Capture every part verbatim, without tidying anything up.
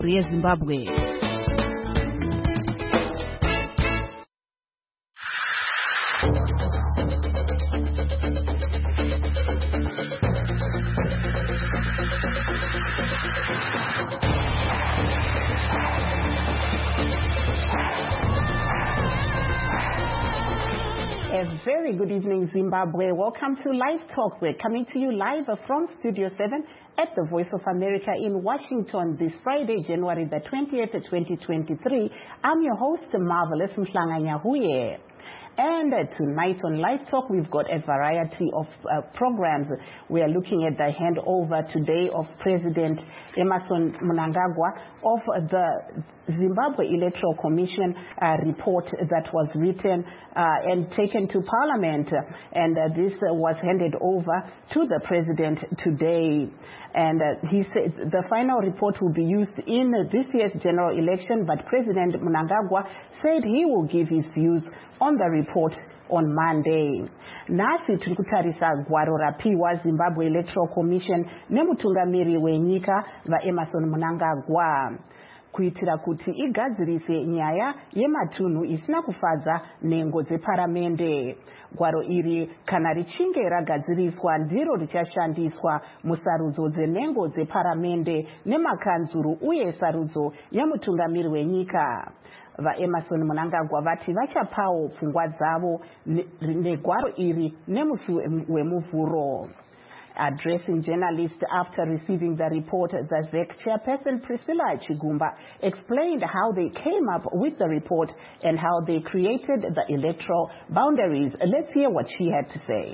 Zimbabwe. A very good evening, Zimbabwe. Welcome to Live Talk. We're coming to you live from Studio seven at the Voice of America in Washington this Friday, January the twentieth, twenty twenty-three. I'm your host, Marvelous Mhlanganyahuye. And uh, tonight on Live Talk, we've got a variety of uh, programs. We are looking at the handover today of President Emmerson Mnangagwa of the Zimbabwe Electoral Commission uh, report that was written uh, and taken to Parliament. And uh, this uh, was handed over to the President today. And uh, he said the final report will be used in uh, this year's general election, but President Mnangagwa said he will give his views on the report on Monday. Nasi tulikutarisa gwaro rapiwa Zimbabwe Electoral Commission nemutungamiri wenyika va Emmerson Mnangagwa kuitira kuti igadzirise nyaya yematunhu isina kufadza nengo dzeparamende. Gwaro iri kana richinge ragadziriswa ndiro richashandiswa musarudzo dzenengo dzeparamende nemakanzuru uye sarudzo yamutungamiri wenyika. Va Emmerson Mnangagwa vati vachapawo pfungwa dzavo negwaro iri nemusi wemuvhuro. Addressing journalists after receiving the report, the Z E C chairperson Priscilla Chigumba explained how they came up with the report and how they created the electoral boundaries. Let's hear what she had to say.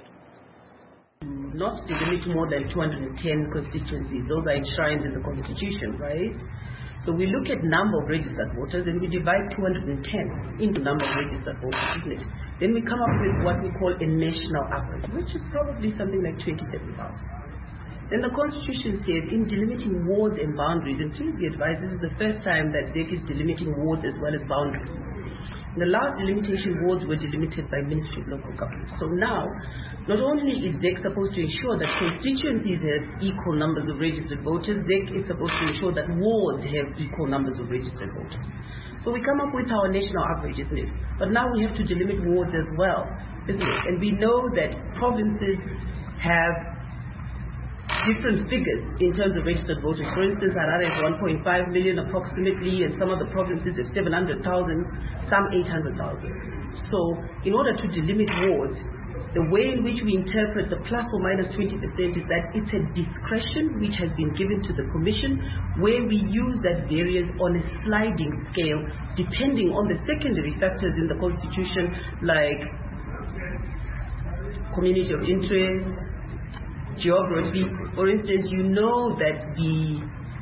Not to limit more than two hundred ten constituencies. Those are enshrined in the Constitution, right? So we look at number of registered voters and we divide two hundred ten into number of registered voters, isn't it? Then we come up with what we call a national average, which is probably something like twenty-seven thousand. Then the Constitution says in delimiting wards and boundaries, and please be advised, this is the first time that Z E C is delimiting wards as well as boundaries. The last delimitation wards were delimited by Ministry of Local Government. So now, not only is Z E C supposed to ensure that constituencies have equal numbers of registered voters, Z E C is supposed to ensure that wards have equal numbers of registered voters. So we come up with our national average, isn't it? But now we have to delimit wards as well, isn't it? And we know that provinces have different figures in terms of registered voters. For instance, Harare has one point five million approximately, and some of the provinces have seven hundred thousand, some eight hundred thousand. So in order to delimit wards, the way in which we interpret the plus or minus twenty percent is that it's a discretion which has been given to the Commission, where we use that variance on a sliding scale depending on the secondary factors in the Constitution, like community of interest, geography. For instance, you know that the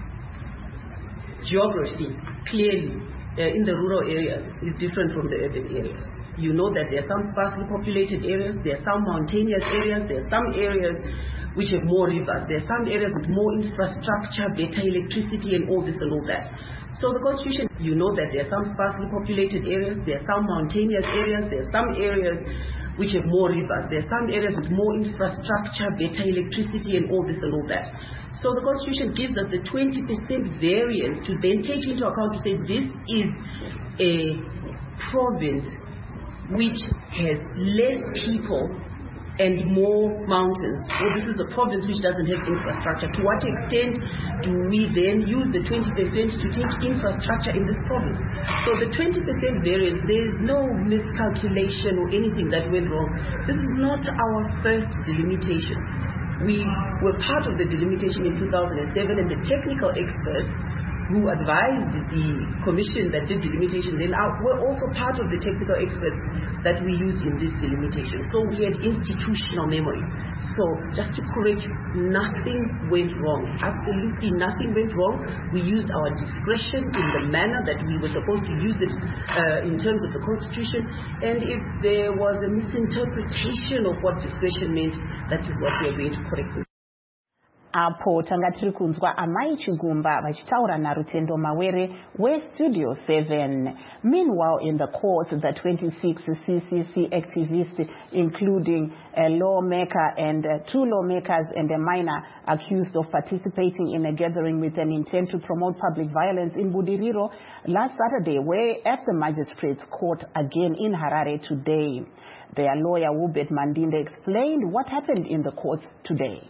geography clearly uh, in the rural areas is different from the urban areas. You know that there are some sparsely populated areas, there are some mountainous areas, there are some areas which have more rivers, there are some areas with more infrastructure, better electricity and all this and all that. So the Constitution, you know that there are some sparsely populated areas, there are some mountainous areas, there are some areas which have more rivers, there are some areas with more infrastructure, better electricity and all this and all that. So the Constitution gives us the twenty percent variance to then take into account to say this is a province which has less people and more mountains. Well, this is a province which doesn't have infrastructure. To what extent do we then use the twenty percent to take infrastructure in this province? So the twenty percent variance, there is no miscalculation or anything that went wrong. This is not our first delimitation. We were part of the delimitation in two thousand seven, and the technical experts who advised the commission that did delimitation then were also part of the technical experts that we used in this delimitation. So we had institutional memory. So just to correct you, nothing went wrong. Absolutely nothing went wrong. We used our discretion in the manner that we were supposed to use it uh, in terms of the Constitution. And if there was a misinterpretation of what discretion meant, that is what we are going to correct. apo tanga tiri kunzwa Amai Chigumba vachitaura naRutendo Mawere weStudio seven. Meanwhile, in the courts, the twenty-six C C C activists, including a lawmaker and uh, two lawmakers and a minor, accused of participating in a gathering with an intent to promote public violence in Budiriro last Saturday, were at the magistrates' court again in Harare today. Their lawyer, Wubet Mandinde, explained what happened in the courts today.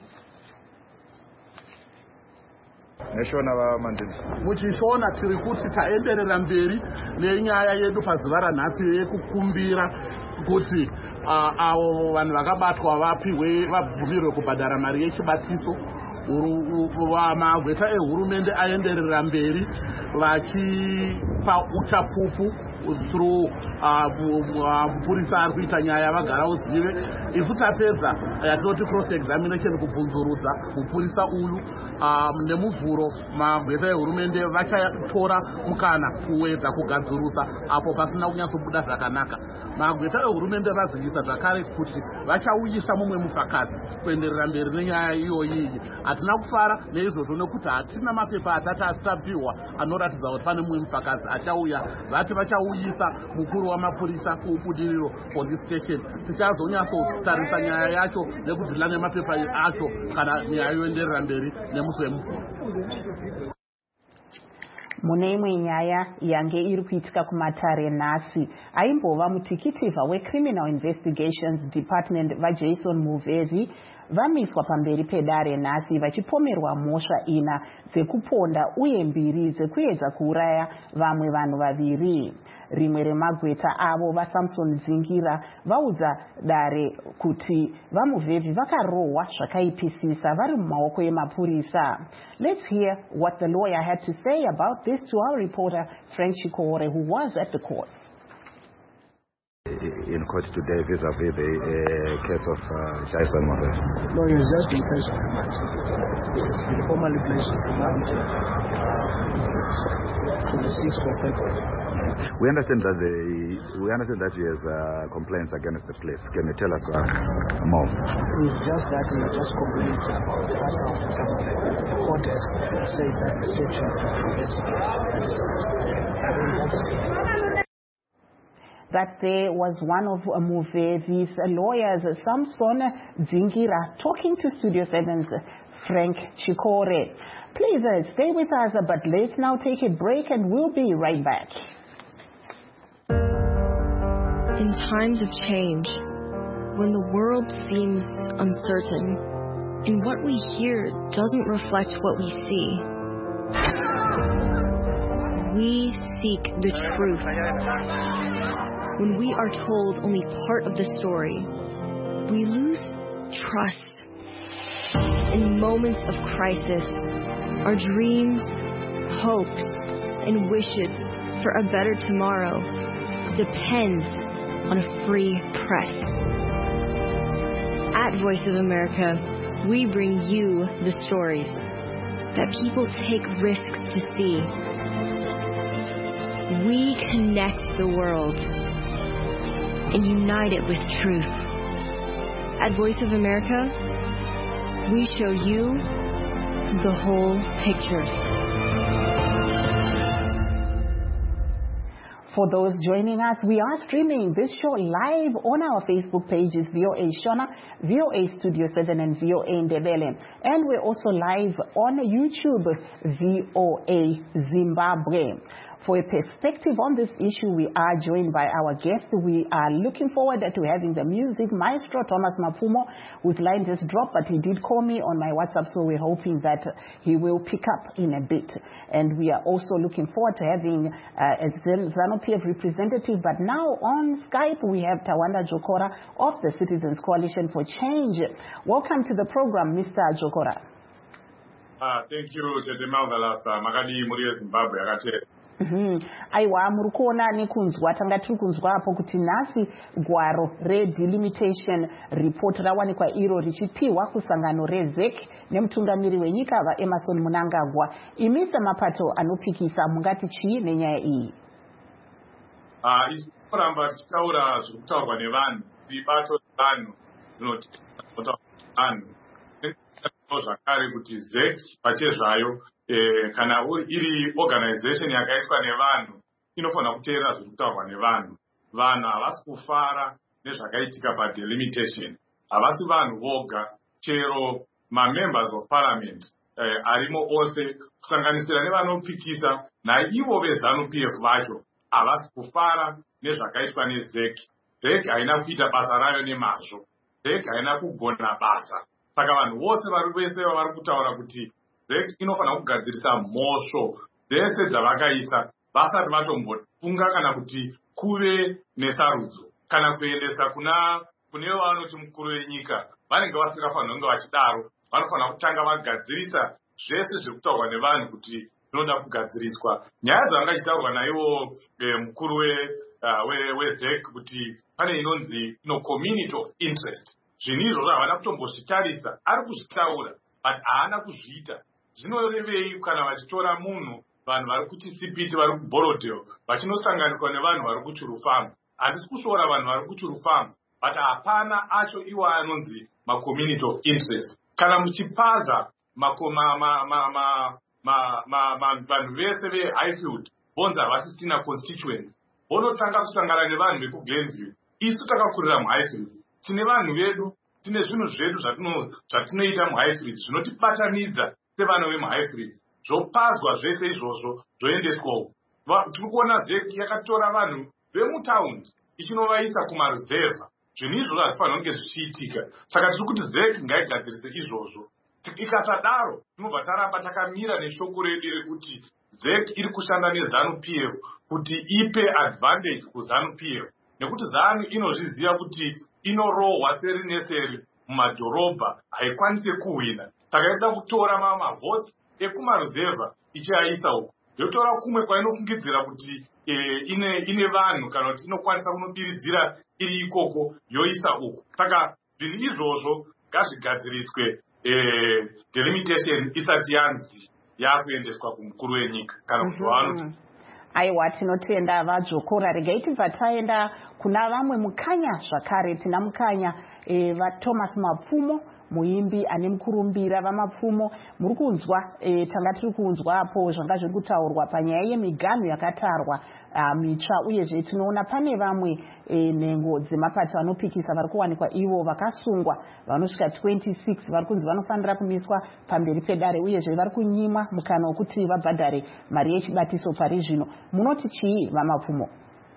Muchishona tiri kuti taenderera mberi nenyaya yedu pazuva ranhasi yekukumbira kuti avo vanhu vakabatwa vapiwe vabvumirwe kubhadhara mari yechibatiso. Magweta ehurumende aenderera mberi vachipa uchapupu through mupurisa ari kuita nyaya vagara uzive. Isu tapedza yatinoti cross examination kubvunzurudza mupurisa uyu nemuvhuro magweta ehurumende vachatora mukana kuwedza kugadzirisa apo pasina kunyatsobuda zvakanaka. Magweta ehurumende vazivisa zvakare kuti vachauyisa mumwe mufakazi kuenderera mberi nenyaya iyoyi. Hatina kufara neizvozvo nekuti hatina mapepa atatu asitapiwa anoratidza kuti pane mumwe mufakazi achauya. Vati vachauyisa mukuru wamapurisa kuBudiriro police station. Tichazonyatsotarisa nyaya yacho nekuzvila nemapepa acho kana nyaya yoenderera mberi nemusi wemuvhuro. Mune imwe nyaya yange iri kuitika kumatare nhasi, aimbova mutikitivha weCriminal Investigations Department vaJason Muvezi vamiswa pamberi pedare nhasi vachipomerwa mhosva ina dzekuponda uye mbiri dzekuedza kuuraya vamwe vanhu vaviri. Rimwe remagweta avo vaSamson Dzingira vaudza dare kuti vaMuvezi vakarohwa zvakaipisisa vari mumaoko emapurisa. Let's hear what the lawyer had to say about this to our reporter Frank Chikore, who was at the court. In court today vis-a-vis the uh, case of uh, Jason Muvezi? No, it's just been placed on remand. It's been formally placed on remand to the sixth of February. We understand that the we understand that he has uh, complaints against the police. Can you tell us uh, more? It's just that he just complained about us. Some of the court has said that the state should investigate. That there was one of Muvezi's lawyers, Samson Dzingira, talking to Studio seven's Frank Chikore. Please uh, stay with us, but let's now take a break and we'll be right back. In times of change, when the world seems uncertain, and what we hear doesn't reflect what we see, we seek the truth. When we are told only part of the story, we lose trust. In moments of crisis, our dreams, hopes, and wishes for a better tomorrow depends on a free press. At Voice of America, we bring you the stories that people take risks to see. We connect the world and unite it with truth. At Voice of America, we show you the whole picture. For those joining us, we are streaming this show live on our Facebook pages, V O A Shona, V O A Studio seven, and V O A Ndebele. And we're also live on YouTube, V O A Zimbabwe. For a perspective on this issue, we are joined by our guest. We are looking forward to having the music maestro, Thomas Mapfumo, whose line just dropped, but he did call me on my WhatsApp, so we're hoping that he will pick up in a bit. And we are also looking forward to having uh, a ZANU-P F representative, but now on Skype we have Tawanda Jokora of the Citizens Coalition for Change. Welcome to the program, Mister Jokora. Uh, thank you, Tete Marvelous. Makadi Muria Zimbabwe, Akate. Mhm. Aiwa muri kuona nekunzwa tanga tiri kunzwa apo kuti nhasi gwaro redelimitation report rawanikwa iro richipiwa kusangano rezec nemutungamiri wenyika vaEmmerson Mnangagwa. Imi semapato anopikisa mungati chii nenyaya iyi? Ah, isi kuramba tichitaura zvekutaurwa nevanhu, ibato revanhu rinoti vanhu zvakare kuti Z E C pachezvayo kana iri organization yakaiswa nevanhu inofanira kuteerera zviri kutaurwa nevanhu. Vanhu havasi kufara nezvakaitika padelimitation. Havasi vanhu voga, chero mamembers of parliament arimo ose kusanganisira nevanopikisa naivo veZANU P F vacho havasi kufara nezvakaitwa neZ E C. Z E C haina kuita basa rayo nemazvo. Z E C haina kugona basa. Saka vanhu vose vari vese vari kutaura kuti Z E C inofanira kugadzirisa mhosvo dzese dzavakaisa vasati vatombofunga kana kuti kuve nesarudzo kana kuendesa kuna kune vanoti mukuru wenyika. Vanenge vasingafaniri kunge vachidaro. Vanofanira kutanga vagadzirisa zvese zviri kutaurwa nevanhu kuti zvinoda kugadziriswa. Nyaya dzavangachitaurwa naivo mukuru weZ E C kuti pane inonzi ino community of interest. Zvinhu izvozvo havana kutombozvitarisa. Ari kuzvitaura but haana kuzviita. Zvinorevei kana vachitora munhu vanhu vari kuChipiti vari kuBorodale vachinosanganikwa nevanhu vari kuChirufamu. Handisi kushora vanhu vari kuChirufamu but hapana acho iwo anonzi macommunity of interest. Kana muchipaza vanhu vese veHighfield bonzi havasisina constituents vonotanga kusangana nevanhu vekuGlenview. Isu takakurira muHighfield, tine vanhu vedu, tine zvinhu zvedu zvatinoita muHighfield zvinotibatanidza sevana vemuHighfield. Zvopazwa zvese izvozvo zvoendeswa uko. Tiri kuona Z E C yakatora vanhu vemutaundi ichinovaisa kumaruzevha. Zvinhu izvozvo hazvifanira kunge zvichiitika. Saka tiri kuti Z E C ngaigadzirise izvozvo. Ikasadaro tinobva taramba takamira neshoko redu rekuti Z E C iri kushanda neZANU P F kuti ipe advantage kuZANU P F. Nekuti ZANU inozviziva kuti inorohwa seri neseri mumadhorobha, haikwanisi kuhwina. Saka inoda kutora mamavhotsi ekumaruzevha ichiaisa uko. Yotora kumwe kwainofungidzira kuti ine ine vanhu kana kuti inokwanisa kunobiridzira iri ikoko yoisa uko. Saka zvinhu izvozvo ngazvigadziriswe delimitation isati yanzi yakuendeswa kumukuru wenyika kana kuti waanoti. Aiwa, tinotenda vadzvokora. Regai tibva taenda kuna vamwe mukanya zvakare. Tina mukanya vaThomas Mapfumo, muimbi ane mukurumbira vamapfumo. Muri kunzwa tanga tiri kunzwa apo zvanga zviri kutaurwa panyaya yemiganhu yakatarwa mitsva, uyezve tinoona pane vamwe nhengo dzemapato anopikisa vari kuwanikwa ivo vakasungwa vanosvika twenty-six vari kunzi vanofanira kumiswa pamberi pedare, uyezve vari kunyimwa mukana wekuti vabhadhare mari yechibatiso pari zvino. Munoti chii vamapfumo?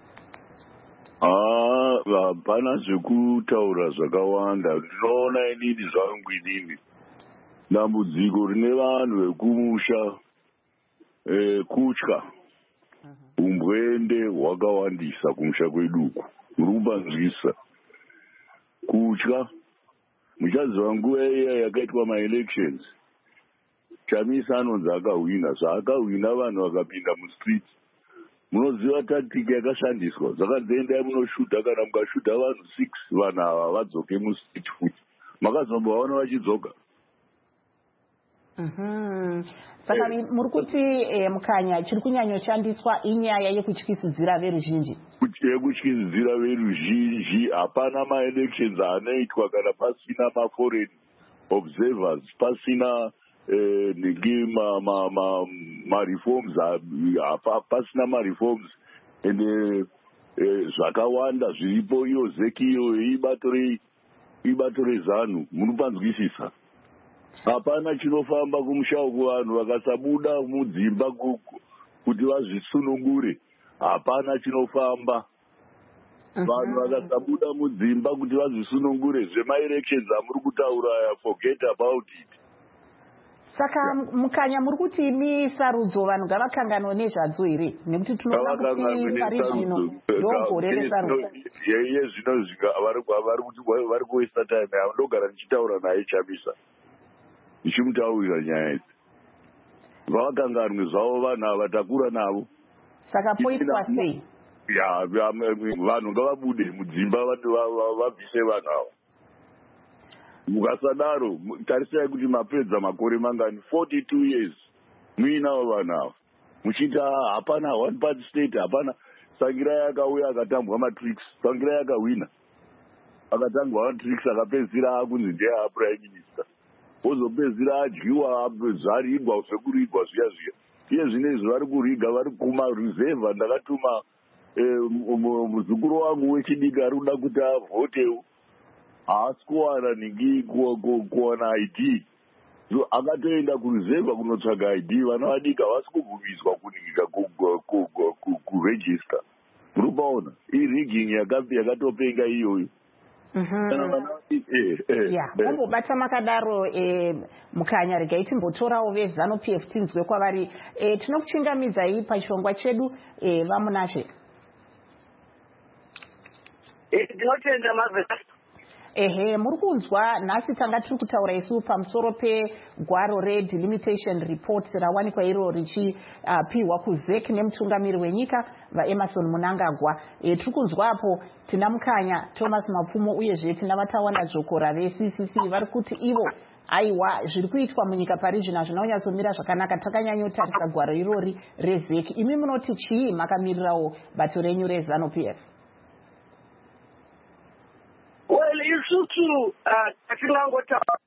Hapana zvekutaura zvakawanda. Ndinoona inini zvangu inini dambudziko rine vanhu vekumusha kutya umbwende hwakawandisa kumusha kweduku. Muri kupanzwisa kutya. Muchaziva nguva iya yakaitwa maelections, Chamisa anonzi akahwina. Zvaakahwina vanhu vakapinda mustreet. Munoziva tactic yakashandiswa. Zvakadzoendai munoshuta, kana mukashuta vanhu six vanhu ava vadzoke mustreet futi. Makazombovaona vachidzoka? Mhm. Saka muri kuti mukanya chiri kunyanyoshandiswa inyaya yekutyisidzira veruzhinji. Yekutyisidzira veruzhinji. Hapana maelections anoitwa kana pasina maforeign observers, pasina negi ma-reforms, pasina ma-reforms ende zvakawanda zviripo. Iyo Z E C iyo ibato rezANU. Munopanzwisisa? Hapana chinofamba kumusha uku vanhu vakasabuda mudzimba kuti vazvisunungure. Hapana chinofamba. Vanhu vakasabuda mudzimba kuti vazvisunungure. Zvema-elections amuri kutaura, forget about it. Saka mukanya muri kuti imi sarudzo vanhu ngavakanganwe nezvadzo here? Nekuti tinoona kuti pari zvino ndogore resarudzo. Yeye zvino vari kuwaste time. Ndogara ndichitaura naye Chamisa, ndichimutaurira nyaya idzi. Ngavakanganwe zvavo vanhu ava takura navo. Saka poitwa sei? Ya, vanhu ngavabude mudzimba vabvise vanhu ava. Mukasadaro tarisai kuti mapedza makore mangani, forty-two years muinavo vanhu ava muchita hapana one party state. Hapana. Sangirai akauya akatambwa matrix. Sangirai akahwina akatangwa matrix akapedzisira akunzi ndiye prime minister. ozopedzira adyiwa zvarigwa sekurigwa zviya zviya. Iye zvinezvi vari kuriga vari kumaruzevha. Ndakatuma muzukuru wangu wechidiki ari kuda kuti avhotewo, haasi kuwana ningi kuwana I D. So akatoenda kuruzevha kunotsvaga I D. Vana vadiki havasi kubvumiswa kuningira kuregister. Muri kuona irigging yakatopenga iyoyo. mumbobata makadaro Mukanya, regai timbotorawo veZANU P F tinzwe kwavari. Tinokuchingamidzai pachirongwa chedu vamunazve. Ndinotenda mavheka. Ehe, muri kunzwa nhasi tanga tiri kutaura isu pamusoro pegwaro redelimitation report rawanikwa iro richipiwa kuZEC nemutungamiri wenyika vaEmmerson Mnangagwa. E, tiri kunzwapo tina Mukanya, Thomas Mapfumo uyezve tina Vatawana Dzvokora ve-C C C vari kuti ivo aiwa zviri kuitwa munyika pari zvino hazvina kunyatsomira zvakanaka, takanyanyotarisa gwaro irori reZEC. Imi munoti chii makamirirawo bato renyu reZANU P F? Well, isusu atingangotaura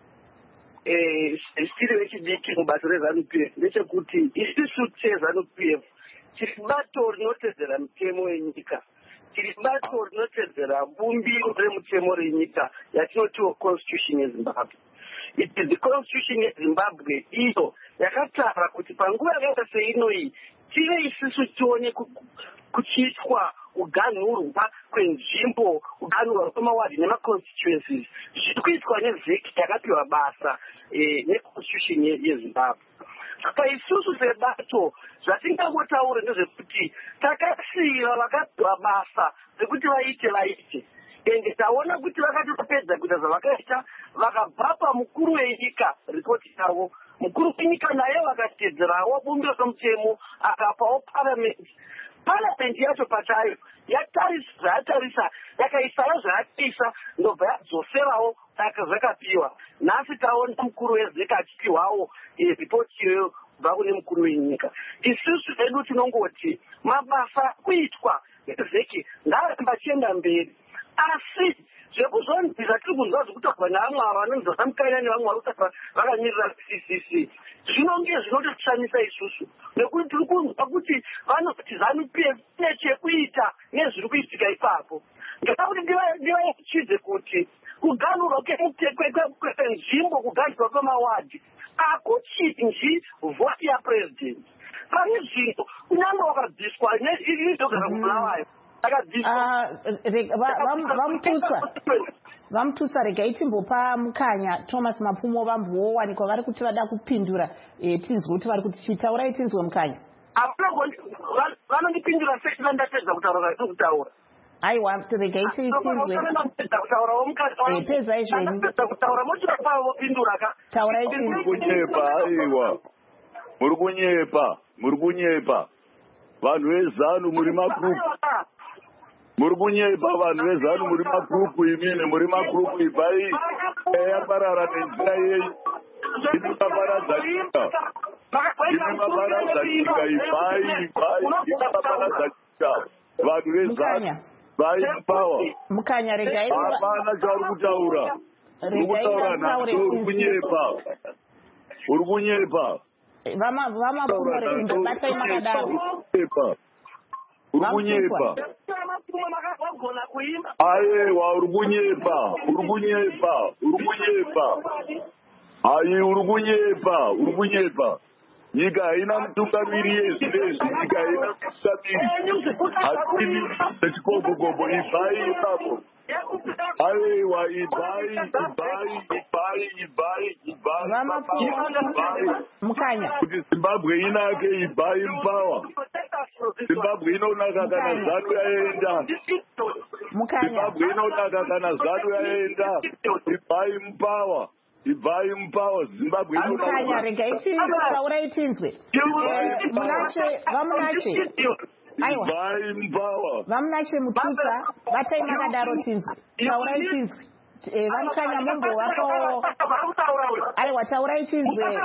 tiri vechidiki mubato reZANU P F ndechekuti isusu seZANU P F tiri bato rinotedzera mutemo wenyika, tiri bato rinotedzera bumbiro remutemo renyika yatinotiwo constitution yeZimbabwe. It is the constitution yeZimbabwe iyo yakataura kuti panguva yakaita seinoyi tive isusu tione kuchiitwa kuganhurwa kwenzvimbo, kuganhurwa kwemawadhi nemaconstituencies zviri kuitwa neZEC yakapiwa basa neconstitution yeZimbabwe. Saka isusu sebato zvatingangotaura ndezvekuti takasiira vakapiwa basa rekuti vaite vaite, ende taona kuti vakati vapedza kuita zvavakaita vakabva pamukuru wenyika ripoti yavo. Mukuru wenyika naye vakatedzerawo bumbiro romutemo akapawo parliament. Parliament yacho pachayo yatarisa zvayatarisa, yakaisawo zvayakaisa, ndobva yadzoserawo zvakapiwa. Nhasi taona mukuru weZEC achipiwawo ripoti iyoyo kubva kune mukuru wenyika. Isusu hedu tinongoti mabasa kuitwa neZEC ngaaramba achienda mberi, asi zvekuzonzira tiri kunzwa zvekutaurwa nevamwe ava vanonzi vasamukanya nevamwe vari kutaura vakamirira C C C zvinonge zvinototishamisa isusu, nekuti tiri kunzwa kuti vanoti ZANU P F ine chekuita nezviri kuitika ipapo. Ndakakuti ndivayachidze kuti kuganhurwa kwenzvimbo, kuganhurwa kwemawadhi akuchinji vhoti yapresident. Pane zvino kunyange wakabviswa neizogara kumulawayo vamututsa, regai timbopa Mukanya Thomas Mapfumo vambowanikwa vari kuti vada kupindura. Tinzwe kuti vari kuti chitaurai, tinzwe Mukanya. Vanondipindura sechiva ndatedza kutaura kutaura. Aiwa, regai tinzwe. Pezai zvenyu. Kutaura mochira pavo vopindura ka. Taurai tinzwe. Muri kunyepa, aiwa. Muri kunyepa, muri kunyepa. Vanhu veZANU muri magroup. Muri kunyepa vanhu veZANU muri magroup imene muri magroup ibai yaparara nenzira yeyi. Ini maparadza nyika. Ini maparadza nyika ibai ibai maparadza nyika. Vanhu veZANU bai power. Mukanya, regai. Hapana chauri kutaura. Uri kutaura nhasi uri kunyepa. Uri kunyepa. Vama vama pumore indobatai makadaro. Uri kunyepa. Aiwa, uri kunyepa. Uri kunyepa. Uri kunyepa. Ai, uri kunyepa. Uri kunyepa. Nyika haina mutungamiri yezvinezvi. Nyika haina mutungamiri. Hatini zechikogogogo. Ibai ipapo. Aiwa, ibai, ibai, ibai, ibai, ibai. Mukanya. Kuti Zimbabwe inake ibai mpawa. Zimbabwe inonaka kana ZANU yaenda. Mukanya. Zimbabwe inonaka kana ZANU yaenda. Ibai mpawa. Ibai mpawa. Zimbabwe inonaka. Mukanya, regai tinzwe, tinzwe. Munashe, vamunashe. Aiwa. Ibai mpawa. Vamunashe Mututsa, batai makadaro tinzwe. Taurai tinzwe. Vamukanya mombo wako. Aiwa, taurai tinzwe.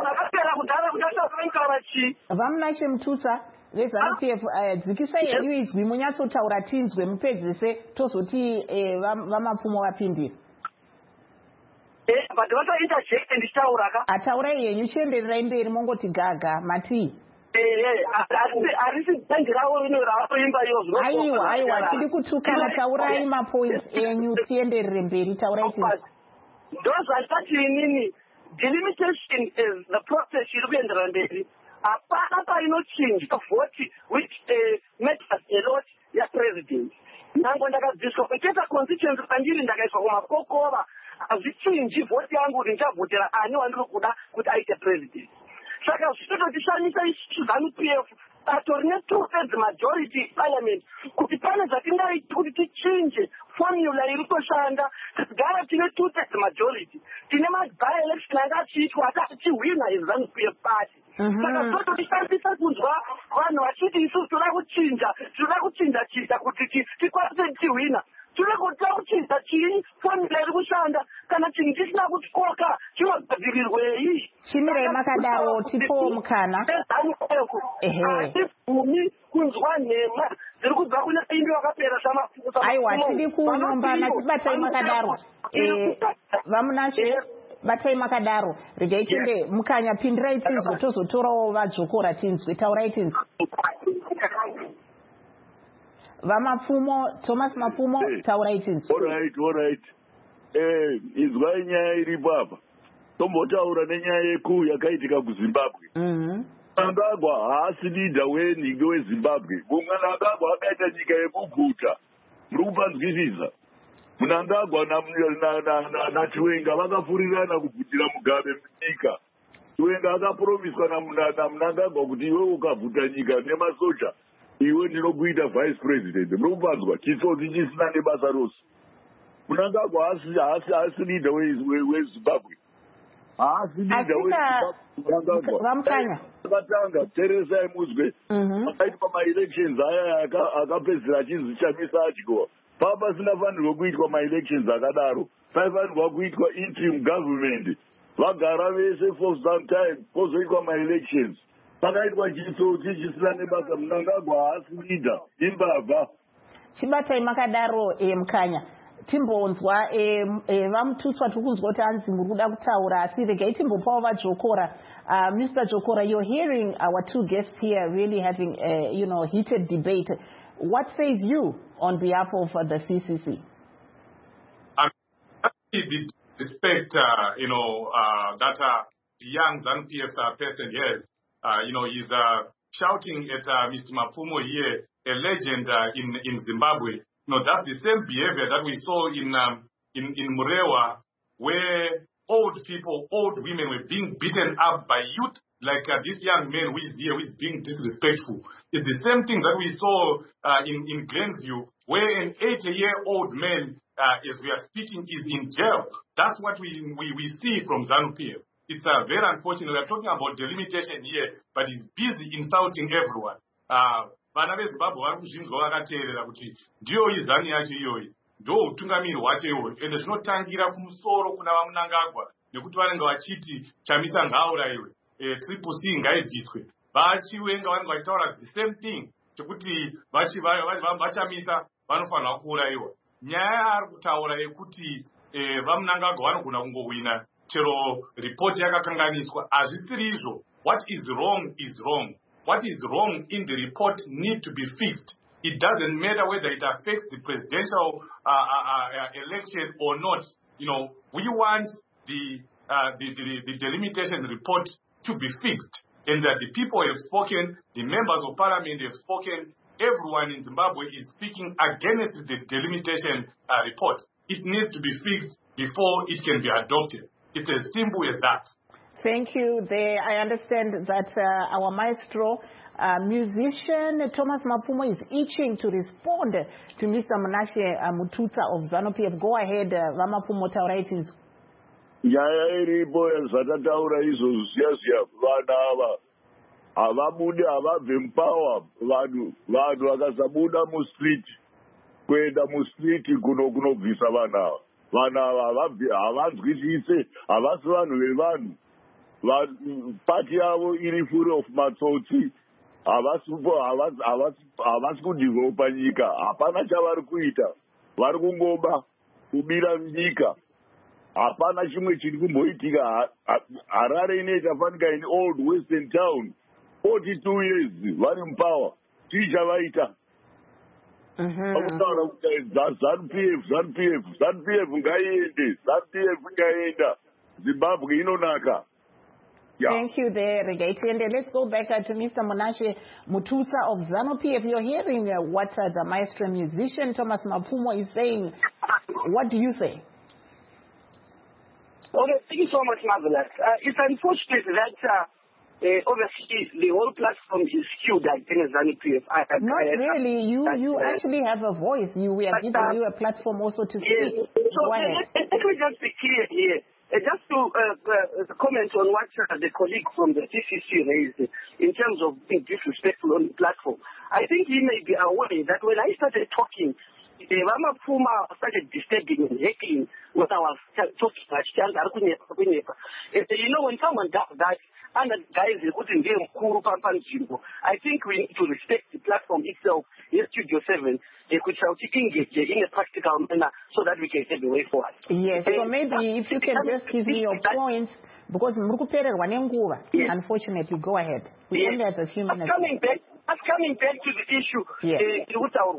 Vamunashe Mututsa veZANU P F, dzikisai henyu izwi munyatsotaura tinzwe mupedzise tozoti Vamapfumo vapindira. Eh, but vatointerject ndichitaura ka. Ataurai yenyu chiendererai mberi mongoti gaga mati. Eh, arisi bhangi ravo rino ravaimba iyo. Aiwa, aiwa, tiri kutukana, taurai mapoints enyu tienderere mberi, taurai tinzwi. Ndozvandati inini, delimitation is the process iri kuendera mberi. Hapana painochinja vhoti which uh, matters a lot yapresident. Nango ndakabviswa kucheta constituency pandiri ndakaiswa kumakokova hazvichinji vhoti yangu kuti ndichavhotera ani wandiri kuda kuti aite president. Saka zvitototishamisa isusu ZANU P F bato rine two thirds majority parliament kuti pane zvatingaiti kuti tichinje formula iri kushanda tigara tine two thirds majority tine maby election anga achiitwa ati tichihwina iZANU P F party. Saka zvototishandisa kunzwa vanhu vachiti isusu toda kuchinja toda kuchinja chinja kuti tikwanise tihwina. Tiri kuda kuchinja chii formula iri kushanda kana chinhu chisina kutikoka chinogadzirirwei. Chimirai makadaro tipo mukana. Hatifumi kunzwa nhema dziri kubva kune imbi wakapera samafuta. Aiwa, tiri kunombana tibatai makadaro. Vamunashe batai makadaro. Regai tinde mukanya pindirai tinzwi tozotorawo vadzokora tinzwi, taurai tinzwi. Vamapfumo, Thomas Mapfumo, hey. Taurai tinzwi. All right, all right. Eh, izwai nyaya iripo apa. Tombotaura nenyaya yekuu yakaitika kuZimbabwe. Mhm. Mnangagwa haasi leader wenhingi weZimbabwe. Mnangagwa akaita nyika yemuguta. Muri kupanzwisisa. Mnangagwa naChiwenga vakafurirana kubvutira Mugabe munyika. Chiwenga akapromiswa naMnangagwa kuti iwe ukabvuta nyika nemasoja iwe ndinokuita vice president. Muri kupanzwa chitsotsi chisina nebasa rose. Mnangagwa haasi leader weZimbabwe. Haasi leader weZimbabwe. Vamukanya. Vakatanga teresai muzwe. Akaitwa ma-elections aya akapedzera chinzi chamisa atyo. Papa sinafanirwa kuitwa ma-elections akadaro. Paifanirwa kuitwa interim government. Vagara vese for some time pozoitwa ma-elections. Pakaitwa chitsotsi chisina nebasa. Mnangagwa haasi leader imbavha. Chibatai makadaro mukanya. Timbonzwa vamututswa tiri kunzwa kuti hanzi muri kuda kutaura asi regai timbopawo vajokora. Uh, Mister Jokora, you're hearing our two guests here really having a, you know, heated debate. What says you on behalf of uh, the C C C? I respect, uh, you know, uh, that uh, the young ZANU P F uh, person here, uh, you know, he's uh, shouting at uh, Mister Mapfumo here, a legend uh, in in Zimbabwe. You know, that's the same behavior that we saw in um, in in Murewa, where old people, old women were being beaten up by youth, like uh, this young man who is here, who is being disrespectful. It's the same thing that we saw uh, in, in Glenview, where an eighty-year-old man, uh, as we are speaking, is in jail. That's what we we, we see from ZANU P F. It's uh, very unfortunate. We are talking about delimitation here, but he's busy insulting everyone. Uh, vana veZimbabwe vari kuzvinzwa vakateerera kuti ndiyo izani yacho iyoyi ndo utungamiri hwacho iwoyo ende zvinotangira kumusoro kuna vaMnangagwa nekuti vanenge vachiti chamisa ngaurayiwe e, triple C ngaibviswe. VaChiwenga vanenge vachitaura the same thing chekuti vachamisa vanofanirwa kuurayiwa. Nyaya ari kutaura yekuti e, vaMnangagwa vanogona kungohwina chero ripoti yakakanganiswa hazvisiri izvo. What is wrong is wrong. What is wrong in the report need to be fixed. It doesn't matter whether it affects the presidential uh, uh, uh, election or not. You know, we want the, uh, the, the, the delimitation report to be fixed. And that the people have spoken, the members of parliament have spoken, everyone in Zimbabwe is speaking against the delimitation uh, report. It needs to be fixed before it can be adopted. It's as simple as that. Thank you. There, I understand that uh, our maestro, uh, musician Thomas Mapfumo is itching to respond to Mister Mnashe uh, Mututsa of ZANU P F. Go ahead, uh, Vamapfumo, taurai tinzwi. Nyaya iripo yazvatataura izvozvo ziya ziya vana ava havabude havabve mupawa vanhu vanhu vakasabuda mustreet kuenda mustreet kuno kunobvisa vana ava vana ava havanzwisise havasi vanhu vevanhu. Pati yavo iri full of matsotsi havasi kudevelopa nyika hapana chavari kuita vari kungoba kubira nyika hapana chimwe chiri kumboitika. Harare inoita fanika in old western town forty-two years vari mupower. Chii chavaita? Vakutaura kuti ZANU-P F ZANU-P F ZANU-P F ngaiende, ZANU-P F ngaenda, Zimbabwe inonaka. Yeah. Thank you there, Regaiti. And let's go back uh, to Mister Monashe Mutusa of ZANU-P F. You're hearing uh, what uh, the maestro musician Thomas Mapfumo is saying. What do you say? Okay, thank you so much, Marvelous. Uh, it's unfortunate that uh, uh, obviously the whole platform is skewed against ZANU-P F. I, I, Not I, really. You that, you uh, actually have a voice. You We are but, giving uh, you a platform also to yes. speak. So go let, ahead. Let, let me just be clear here. Uh, just to uh, uh, comment on what uh, the colleague from the C C C raised uh, in terms of being disrespectful on the platform, I think he may be aware that when I started talking, the Rama Puma started disturbing and heckling what I was talking about. You know, when someone does that, and the guys wouldn't be I think we need to respect the platform itself, in Studio seven, which are engage in a practical manner so that we can take the way forward. Yes, so maybe if you can just give me your points, because yes. Unfortunately, go ahead. We yes. only have a few minutes. Coming back, coming back to the issue, yes. uh,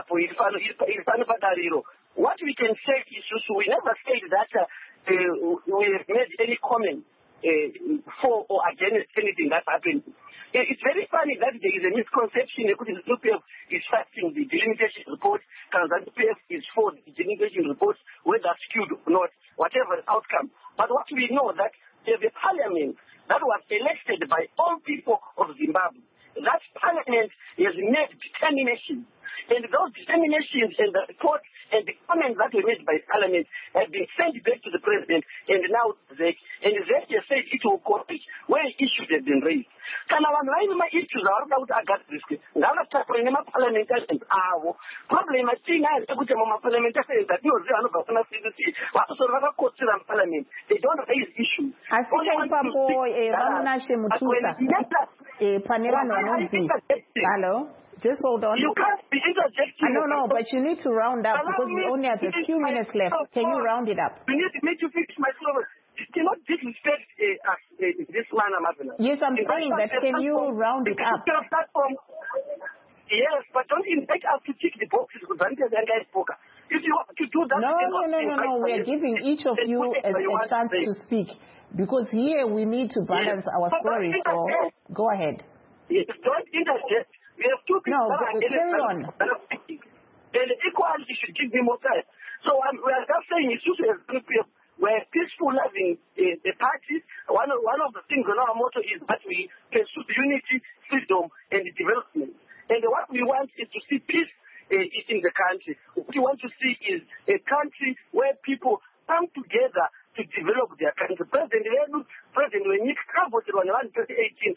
what we can say is we never said that uh, uh, we have made any comment uh, for or against anything that happened. It's very funny that there is a misconception that ZANU-P F is fighting the delimitation report, and ZANU-P F is for the delimitation report, whether skewed or not, whatever the outcome. But what we know that there's a parliament that was elected by all people of Zimbabwe. That parliament has made determinations. And those determinations and the report and the comments that were made by Parliament have been sent back to the President and now ZEC. And ZEC has said it will correct where issues have been raised. Can our my issues are about agat risk? Now let's talk about the parliamentarians. Our problem is seeing as a good parliamentarians that you are not going to see the sea. What sort of a court to the Parliament? They don't raise issues. I think Ramunashe Mutusa. Hello? Just hold on. You can't be interjecting. No, no, but you need to round up because we only have a few minutes left. Can you round it up? You need to make you fix my slogan. You cannot disrespect uh, uh, this man, Amabina. Yes, I'm saying that. Can you round it up? Yes, but don't invite us to tick the boxes with If you want to do that, no, no, no, no, no. We are giving each of you a, a chance to speak because here we need to balance yes. our story. So go ahead. Yes, don't interject. We have two people. No, carry on. And equally, you should give me more time. So um, we are just saying it's just we're peaceful loving uh, the party. One of, one of the things on our motto is that we pursue unity, freedom, and development. And what we want is to see peace uh, in the country. What we want to see is a country where people come together to develop their country. President Ledu, President Wenik, in twenty eighteen,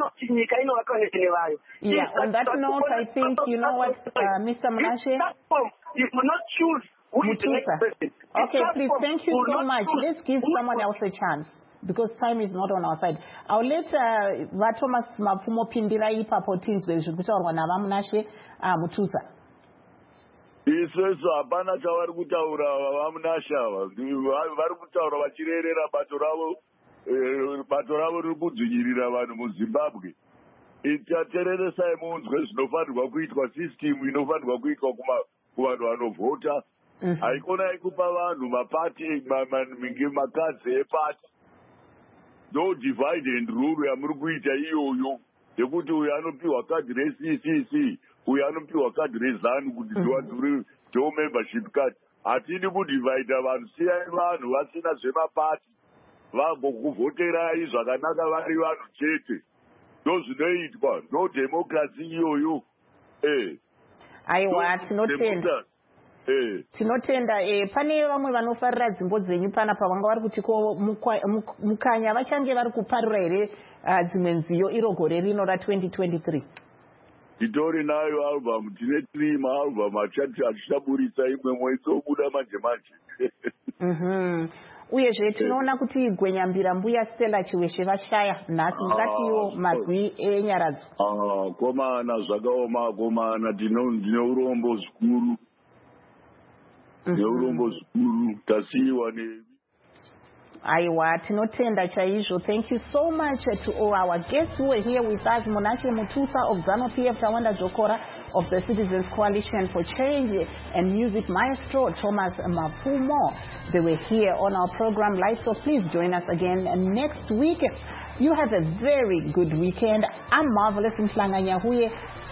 yeah, on that note, I think, you know what, uh, Mister Monashe? You will not choose who is the next president. Okay, please, thank you so much. Let's give someone else a chance because time is not on our side. I'll let uh, Thomas Mapfumo Pindira ipapo tinzwe zvekutaurwa navamunashe Mutusa. Isusu hapana chavari kutaura vamunashe ava. Vari kutaura vachirerera bato ravo bato ravo riri kudzvinyirira vanhu muZimbabwe. Tatereresai munzwe zvinofanirwa kuitwa, system inofanirwa kuitwa kuvanhu vanovhota. Haikona ikupa vanhu mapati makadzi epati. No divide and rule yamuri kuita iyoyo yekuti uyu anopiwa kadhi re-C C C, uyu anopiwa kadhi rezanu kuti ndiwadhure jo membership card. Hatidi kudivhaidha vanhu, siyai vanhu vasina zvemapati vagokuvhoterai zvakanaka vari vanhu chete. Ndozvinoitwa, no democracy iyoyo. Eh. Aiwa, tinotenda. Eh. Tinotenda eh, pane vamwe vanofarira dzimbo dzenyu pana pavanga vari kuti ko mukanya vachange vari kuparura here uh, dzimwe nziyo iro gore rino ra twenty twenty-three. Titori nayo album, tine three maalbum achichaburitsa imwe mwedzi obuda manje manje. Mhm. Uyezve tinoona kuti Gwenyambira Mbuya Stella Chiweshe vashaya nhasi ngatiwo mazwi enyaradzo. Ah, komana zvakaoma komana ndine urombo zvikuru. Ndine urombo zvikuru tasiyiwa Aiwa, tinotenda chaizvo. Thank you so much to all our guests who were here with us. Monashe Mutusa of ZANU-P F, Tawanda Jokora of the Citizens Coalition for Change, and music maestro Thomas Mapumo. They were here on our program live, so please join us again next week. You have a very good weekend. I'm Marvelous Mhlanga Nyahuye.